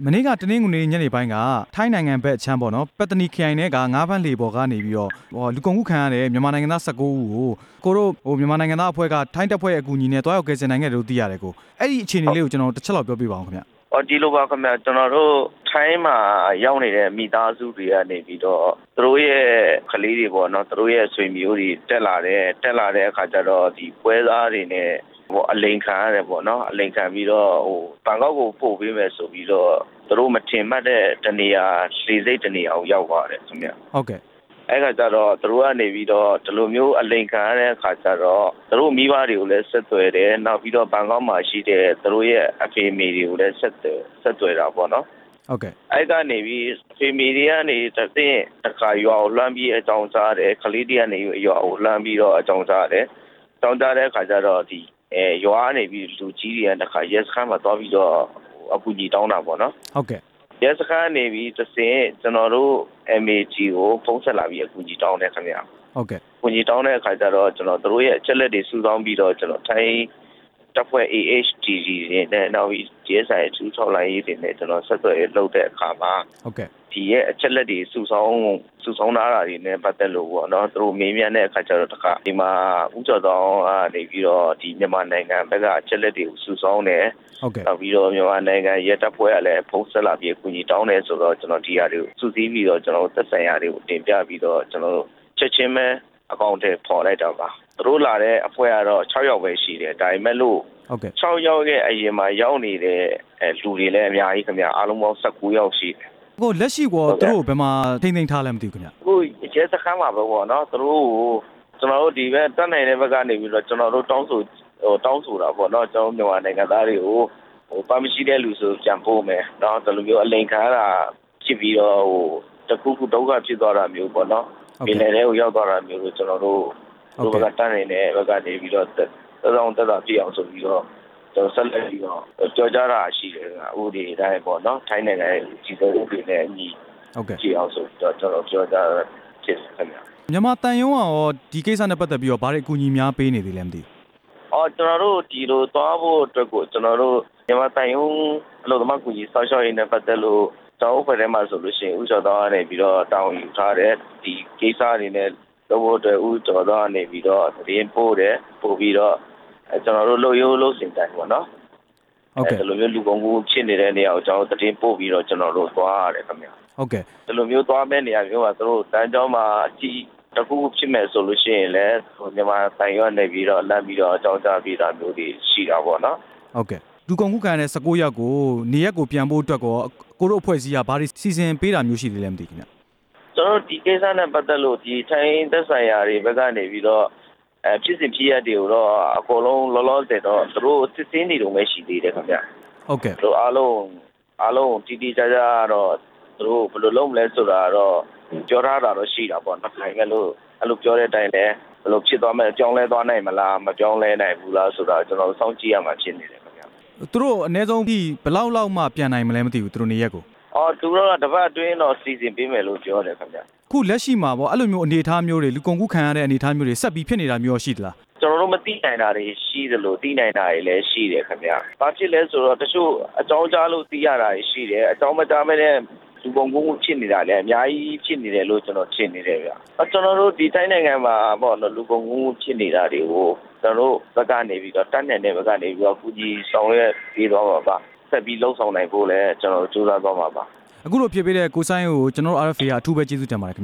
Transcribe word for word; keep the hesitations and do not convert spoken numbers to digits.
မနေ့ကတနင်္ဂနွေညနေပိုင်းကထိုင်းနိုင်ငံဘက်ချမ်းပေါ့နော်ပတ်တနီခရိုင်ထဲကငါးဖမ်းလေပေါ်ကနေပြီးတော့ဟိုလူကုန်ကူးခံရတဲ့မြန်မာနိုင်ငံသား၁၉ဦးကိုကိုတို့ဟိုမြန်မာနိုင်ငံသားအဖွဲ့ကထိုင်းတပ်ဖွဲ့အကူအညီနဲ့တွားရောက်ကယ်ဆယ်နိုင်ခဲ့တယ်လို့သိရတယ်ကိုအဲ့ဒီအခြေအနေလေးကိုကျွန်တော်တစ်ချက်လောက်ပြောပြပါအောင်ခင်ဗျ။အော်ဒီလိုပါခင်ဗျကျွန်တော်တို့ထိုင်းမှာရောက်နေတဲ့မိသားစုတွေကနေပြီးတော့သူတို့ရဲ့ကလေးတွေပေါ့နော်သူတို့ရဲ့ဆွေမျိုးတွေတက်လာတဲ့တက်လာတဲ့အခါကျတော့ဒီပွဲသားတွေနဲ့ဟိုအလိန်ခံရတယ်ပေါ့နော်အလိန်ခံပြီးတော့ဟိုဘန်ကောက်ကိုပို့ပေးမယ်ဆိုပြီးတော့သူတို့မထင်မှတ်တဲ့တနေရာလေစိတ်တနေရာကိုရောက်သွားတယ်ခင်ဗျဟုတ်ကဲ့အဲ့ခါကျတော့သူတို့ကနေပြီးတော့ဒီလိုမျိုးအလိန်ခံရတဲ့အခါကျတော့သူတို့မိဘတွေကိုလည်းဆက်သွယ်တယ်နောက်ပြီးတော့ဘန်ကောက်မှာရှိတဲ့သူတို့ရဲ့အဖေအမေတွေကိုလည်းဆက်သွယ်ဆက်သွယ်တာပေါ့နော်ဟုတ်ကဲ့အဲ့ကနေပြီးအဖေအမေတွေကနေတသိတစ်ခါရွာကိုလွှမ်းပြီးအကြောင်းကြားတယ်ကလေးတွေကနေရွာကိုလွှမ်းပြီးတော့အကြောင်းကြားတယ်အကြောင်းကြားတဲ့အခါကျတော့ဒီအဲရွာနေပြီးလူကြီးတွေကတစ်ခါရက်စခန်းမှာသွားပြီးတော့အကူကြီးတောင်းတာပေါ့နော်ဟုတ်ကဲ့ရက်စခန်းနေပြီးတစ်စင်ကျွန်တော်တို့ M A G ကိုဖုန်းဆက်လာပြီးအကူကြီးတောင်းတယ်ခင်ဗျာဟုတ်ကဲ့အကူကြီးတောင်းတဲ့အခါကျတော့ကျွန်တော်တို့ရဲ့အချက်လက်တွေစုဆောင်းပြီးတော့ကျွန်တော်ထိုင်းတပ်ဖွဲ့ A H T G နဲ့နောက်ပြီး G S I ထူးထောက်လိုင်းရေးတွေနဲ့ကျွန်တော်ဆက်သွယ်လုပ်တဲ့အခါမှာဟုတ်ကဲ့ဒီရဲ့အချက်လက်တွေစုဆောင်းစုဆောင်းထားတာတွေနဲ့ပတ်သက်လို့ပေါ့နော်သူတို့မေးမြန်းတဲ့အခါကျတော့တခါဒီမှာဥကျော်တော်ကနေပြီးတော့ဒီမြန်မာနိုင်ငံဘက်ကအချက်လက်တွေကိုစုဆောင်းတယ်ဟုတ်ကဲ့နောက်ပြီးတော့မြန်မာနိုင်ငံရဲတပ်ဖွဲ့ကလည်းဖုန်းဆက်လာပြီးအကူအညီတောင်းတယ်ဆိုတော့ကျွန်တော်ဒီဟာတွေကိုစုစည်းပြီးတော့ကျွန်တော်သက်ဆိုင်ရာတွေကိုတင်ပြပြီးတော့ကျွန်တော်ချက်ချင်းပဲအကောင့်ထဲပေါ်လိုက်တော့ပါသူတို့လာတဲ့အဖွဲ့ကတော့၆ယောက်ပဲရှိတယ်ဒါပေမဲ့လို့ဟုတ်ကဲ့၆ယောက်ရဲ့အရင်မှာရောက်နေတဲ့အဲလူတွေလည်းအများကြီးခင်ဗျအားလုံးပေါင်း၁၉ယောက်ရှိတယ်ကိုလက်ရှိကောသူတို့ဘယ်မှာထိမ့်သိမ်းထားလဲမသိဘူးခင်ဗျကိုရဲစခန်းမှာပဲပေါ့နော်သူတို့ကိုကျွန်တော်တို့ဒီဘက်တက်နိုင်တဲ့ဘက်ကနေပြီးတော့ကျွန်တော်တို့တောင်းဆိုဟိုတောင်းဆိုတာပေါ့နော်ကျွန်တော်မြန်မာနိုင်ငံသားတွေကိုဟိုပါမရှိတဲ့လူဆိုပြန်ပို့မယ်เนาะဒီလိုမျိုးအလိန်ခံရတာဖြစ်ပြီးတော့ဟိုတခုခုဒုက္ခဖြစ်သွားတာမျိုးပေါ့နော်ပြည်နယ်ထဲကိုရောက်သွားတာမျိုးလို့ကျွန်တော်တို့တို့ဘက်ကတက်နိုင်တဲ့ဘက်ကနေပြီးတော့သက်သောတက်တာပြအောင်ဆိုပြီးတော့ကျွန်တော်ဆက်လက်ပြီးတော့ကြော်ကြတာရှိတယ်ဥဒီတိုင်းပေါ့နော်ထိုင်းနိုင်ငံရဲ့ကြီးစိုးဥပဒေနဲ့အညီဟုတ်ကဲ့ကြည့်အောင်ဆိုတော့ကျွန်တော်ပြောကြဖြစ်ခင်ဗျာမြန်မာတန်ယုံကရောဒီကိစ္စနဲ့ပတ်သက်ပြီးတော့ဘာတွေအကူအညီများပေးနေသေးလဲမသိဘူးအော်ကျွန်တော်တို့ဒီလိုသွားဖို့အတွက်ကိုကျွန်တော်တို့မြန်မာတန်ယုံအလို့သမားကူကြီးစောင့်ရှောက်ရေးနဲ့ပတ်သက်လို့တောင်းဖွဲ့ထဲမှာဆိုလို့ရှိရင်ဥကျော်တော်ကနေပြီးတော့တောင်းယူထားတဲ့ဒီကိစ္စတွေနဲ့တော့ဖို့အတွက်ဥကျော်တော်ကနေပြီးတော့သတင်းပို့တယ်ပို့ပြီးတော့အဲကျွန်တော်တို့လှုပ်ရိုးလှုပ်စင်တိုင်းပေါ့နော်ဟုတ်ကဲ့ဒီလိုမျိုးလူကုန်ကူးဖြစ်နေတဲ့နေရာကိုကျွန်တော်သတင်းပို့ပြီးတော့ကျွန်တော်တို့သွားရတယ်ခင်ဗျာဟုတ်ကဲ့ဒီလိုမျိုးသွားမဲ့နေရာမျိုးကသူတို့တန်းကျောင်းမှာအကြည့်တခုဖြစ်မဲ့ဆိုလို့ရှိရင်လည်းဟိုမြန်မာဆိုင်ရွက်နေပြီးတော့လမ်းပြီးတော့အကြောင်းကြားပြီးတာမျိုးတွေရှိတာပေါ့နော်ဟုတ်ကဲ့လူကုန်ကူးခံရတဲ့၁၉ယောက်ကိုနေရက်ကိုပြန်ဖို့အတွက်ကောကိုတို့အဖွဲ့အစည်းကဘာတွေစီစဉ်ပေးတာမျိုးရှိသေးလဲမသိခင်ဗျကျွန်တော်ဒီကိစ္စနဲ့ပတ်သက်လို့ဒီထိုင်းသက်ဆိုင်ရာတွေဘက်ကနေပြီးတော့အဲဖြစ်စဉ်ဖြစ်ရတွေကိုတော့အကုန်လုံးလောလောဆယ်တော့သူတို့စစ်စင်းနေတော့ပဲရှိသေးတယ်ခင်ဗျဟုတ်ကဲ့သူအားလုံးအားလုံးတီတီကြကြတော့သူတို့ဘယ်လိုလုပ်မလဲဆိုတာတော့ပြောထားတာတော့ရှိတာပေါ့နော်နိုင်မဲ့လို့အဲ့လိုပြောတဲ့အတိုင်းလဲဘယ်လိုဖြစ်သွားမလဲအကြောင်းလဲသွားနိုင်မလားမပြောင်းလဲနိုင်ဘူးလားဆိုတာကျွန်တော်စောင့်ကြည့်ရမှာဖြစ်နေတယ်ခင်ဗျသူတို့အနည်းဆုံးပြီးဘယ်လောက်လောက်မှပြန်နိုင်မလဲမသိဘူးသူတို့နေရက်ကိုအော်သူတို့ကတပတ်အတွင်းတော့စီစဉ်ပေးမယ်လို့ပြောတယ်ခင်ဗျခုလက်ရှိမှာပေါ့အဲ့လိုမျိုးအနေအထားမျိုးတွေလူကုန်ကူးခံရတဲ့အနေအထားမျိုးတွေဆက်ပြီးဖြစ်နေတာမျိုးရှိသလားကျွန်တော်တို့မသိနိုင်တာတွေရှိသလိုသိနိုင်တာတွေလည်းရှိတယ်ခင်ဗျ။ဘာဖြစ်လဲဆိုတော့တချို့အကြောင်းကြားလို့သိရတာတွေရှိတယ်အကြောင်းမကြားမဲ့တဲ့လူကုန်ကူးဖြစ်နေတာလည်းအများကြီးဖြစ်နေတယ်လို့ကျွန်တော်ထင်နေတယ်ဗျ။အကျွန်တော်တို့ဒီတိုင်းနိုင်ငံမှာပေါ့နော်လူကုန်ကူးဖြစ်နေတာတွေကိုကျွန်တော်တို့ဘက်ကနေပြီးတော့တတ်နိုင်တဲ့ဘက်ကနေပြီးတော့ကူကြီးဆောင်ရွက်ပြီးတော့ပါဆက်ပြီးလှုပ်ဆောင်နိုင်ဖို့လည်းကျွန်တော်တို့ကြိုးစားသွားမှာပါအခုလိုဖြစ်ပေးတဲ့ကိုဆိုင်ကိုကျွန်တော်တို့ R F A ကအထူးပဲကျေးဇူးတင်ပါတယ်